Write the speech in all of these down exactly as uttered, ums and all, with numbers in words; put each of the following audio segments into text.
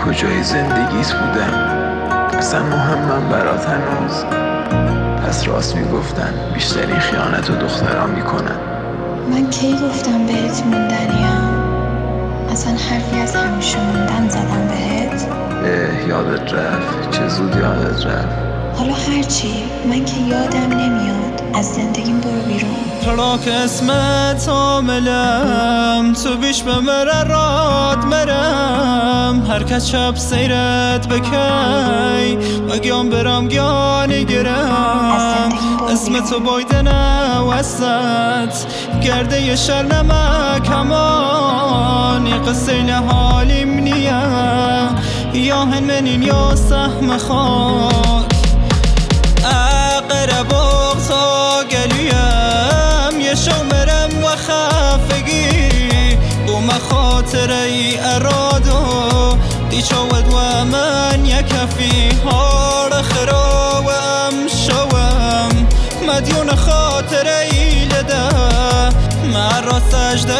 کجای زندگیت بودم؟ اصلا مهمم برات هنوز؟ پس راست میگفتن بیشتری خیانت و دختران میکنن. من کی گفتم بهت موندنیم؟ اصلا حرفی از همیشه موندن زدم بهت؟ اه یادت رفت، چه زود یادت رفت. حالا هرچی، من که یادم نمیاد. از زندگیم برو بیرون. ترا که اسمت عاملم تو بیش بمره راد مرم. هر کس شب سیرت بکی بگیام برم گیانی گرم. اسم تو بایدنه وسط گرده ی شر نمک همان. یه قصه نحالیم نیه یا هنمنین یا سهم خاک. اقرب تا گلیم یه شمرم و خفگی بو مخاطره ای ارادو دیچاود و من یکفی هار خرا و ام شوم مدیون خاطره ای لده من را سجده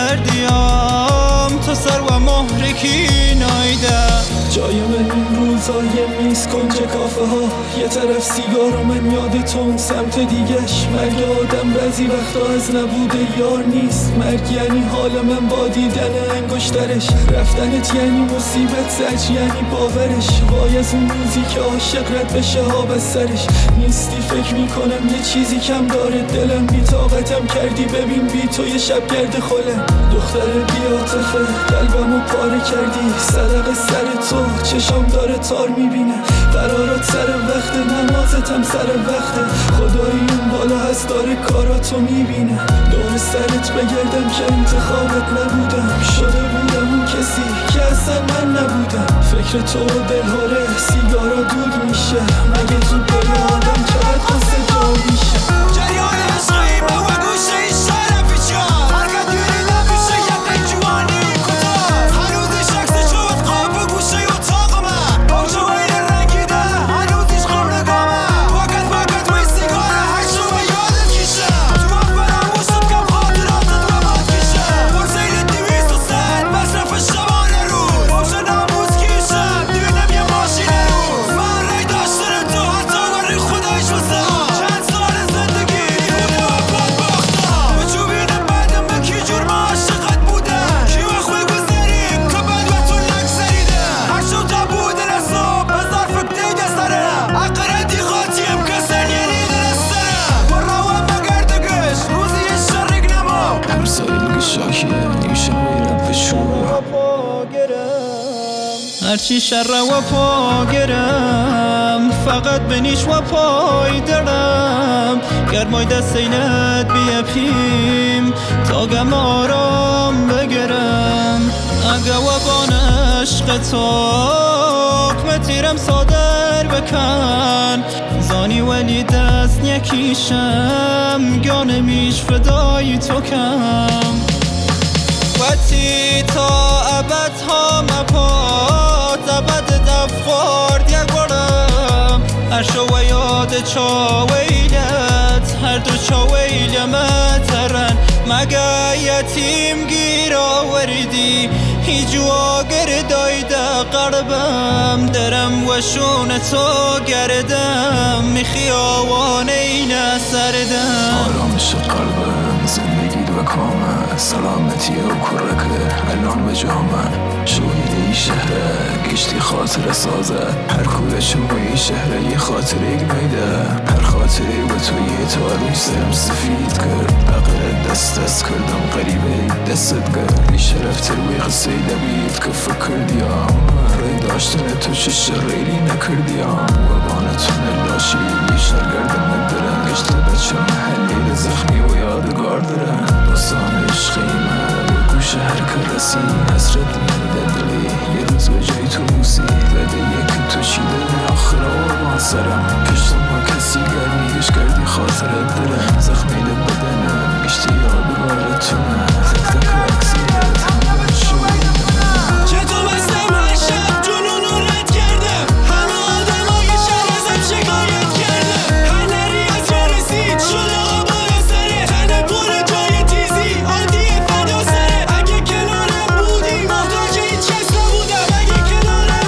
کردیم تو سر و مهرکی نایده. جای من این روزای میز کنج کافه ها، یه طرف سیگار و من یادتون سمت دیگش. مرگ آدم بعضی وقتا از نبوده یار نیست. مرگ یعنی حال من با دیدن انگشترش. رفتنت یعنی مصیبت، زج یعنی باورش. وای از اون روزی که عاشق رد بشه ها به سرش. نیستی فکر میکنم یه چیزی کم داره دلم. بی طاقتم کردی ببین بی تو یه شب گرد خلم. دختر بی عاطفه قلبمو پاره کردی. صدق سر تو چشام داره تار میبینه. قرارات سر وقت نمازتم سر وقته. خدایی اون بالا هست داره کاراتو میبینه. دور سرت بگردم که انتخابت نبودم. شده بودم اون کسی که اصلا من نبودم. فکر تو و دلهوره سیگارا دود میشه. مگه تو دل آدم چقدر قصه جا میشه. جریان عشقی با و گوشه ای شرفی چار حرکت یوری نمیشه یه پیجوانی کتار. هنوزی شخص شد خواب و گوشه اتاق من. باجه ویل رنگیده هنوزیش خور نگامه. واقت واقت وی سیگاره هر شو و یادت کشه. تو اولم وشد کم خاطراتت و باد کشه. برزیل دویست و سن مصرف شبانه روز. باشه ناموز کشم دیونم یه ماشینه روز. من رای داشتن تو حتی وری خودش واسه چند سال زندگی دیونه و پاد باختم. به چوبینم بعدم به کی جور معاشقت بوده. کی و خوی گذاریم که بد و تو نگذریده. هر شو تا بوده نصاب بزار فکر دیگه سرم. اقره دی خاطیم کسن یعنی دلسترم. برا و مگردگش روزی یه شرک نمو. هر سایل شاکیه نیشه میرم به شور. هرچی شر و پا گرم فقط بنیش و پای درم. گرمای دست اینت بیپیم تا گم آرام بگرم. اگه و بان عشق تو حکم تیرم صادر بکن. زانی ولی دست یکیشم گانه میش فدای تو کم. وقتی تا ابد ها مپاد ابد دف خورد یک بارم. هر شو و یاد چا ویلت هر دو چا ویل مترن. مگه یتیم گیر آوردی هیچ واگر دایده قربم. درم و شون تو گردم میخی آوان این سردم. آرامش قلبم زندگی و کامه. سلامتی و کرکه الان به جامه. شوید ای شهره گشتی خاطر سازه. هر کوله شوی شهره یه خاطر ایگ میده. هر خاطری با توی تو روی سرم سفید کرد. بقیه دست دست کردم قریبه دستت کرد. ای شرف تروی قصه دبید که فکر دیام. رای داشتن تو چه شریری نکردیم. و بانتون لاشی یه شرگردم ندارم. گشت بچه محلی زخمی و یادگار دارم. داستان عشقی من و گوش هر که رسی. حسرت میده دلی یه روز به جای تو بوسی. لده یکی تو چیده آخر آرمان سرم. کشتم با کسی گرمیش کردی خاطرت دارم. زخمی ده بدنم گشتی یادگارتونم. تک تک عکسیت همه شوی چطور بستم هر شب جنون رو رد کردم. همه آدم های شهر ازم شکایت کردم. هر نری از جا رسید شد آقا بالا سره. تنه پر جای تیزی عادی فدا سره. اگه کنارم بودی محتاج هیچ کس نبودم. اگه کنارم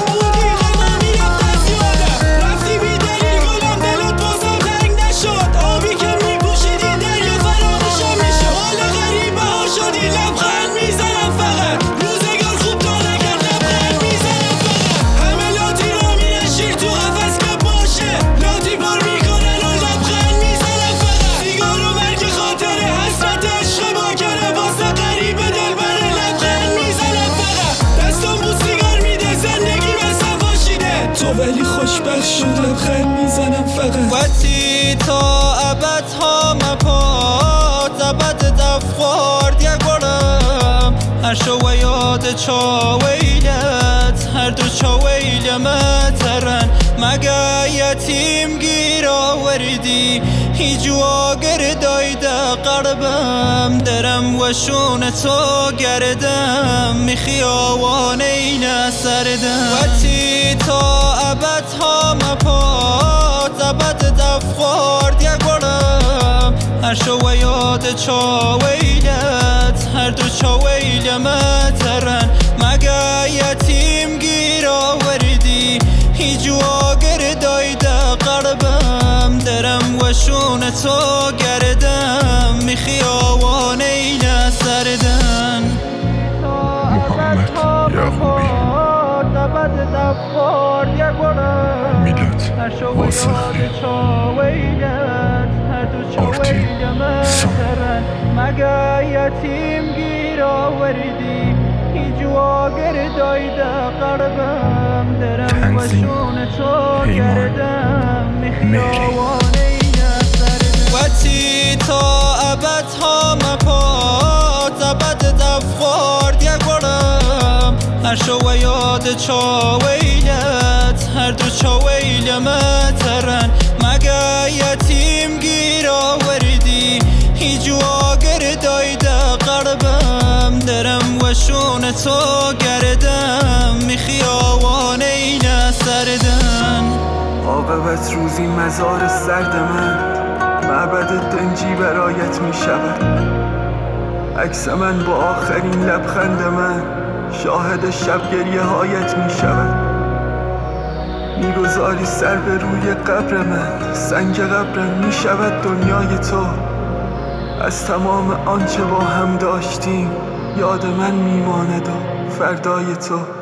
ولی خوشبخت شد لبخند میزنم فقط وقتی تا ابد ها مپات ابد دفخورد یک گرم هر شو و یاد چاویلت هر دو چاویل مترن مگه یتیم گیر آوردی هیچ واگر دایده قربم درم و شون تو گردم میخی آوان ایل سردم وقتی تا ابد ها مپات ابد دفخورد یک گرم هر شو و یاد چاویلت هر دو چاویل مترن مگه یتیم گیر آوردی هیچ واگر دایده قربم درم و شون تو گردم میخی آوان ایل سردن محمد یعقوبی میلاد واسقی آرتین سان مگه یتیم گیر آوردی هیچ واگر دایده قربم درم و شون تو گردم میخی آوان ایل سردن وقتی تا ابد ها مپات ابد دفخورد یک گرم هر شو و یاد چاویلت هر دو چاویل مترن مگه یتیم گیر آوردی هیچ واگر دایده قربم درم و شون تو گردم میخی آوان ایل سردن عاقبت روزی مزار سرد من معبد دنجی برایت می شود عکس من با آخرین لبخند من شاهد شب گریه هایت می شود میگذاری سر به روی قبر من سنگ قبرم می شود دنیای تو از تمام آنچه با هم داشتیم یاد من میماند و فردای تو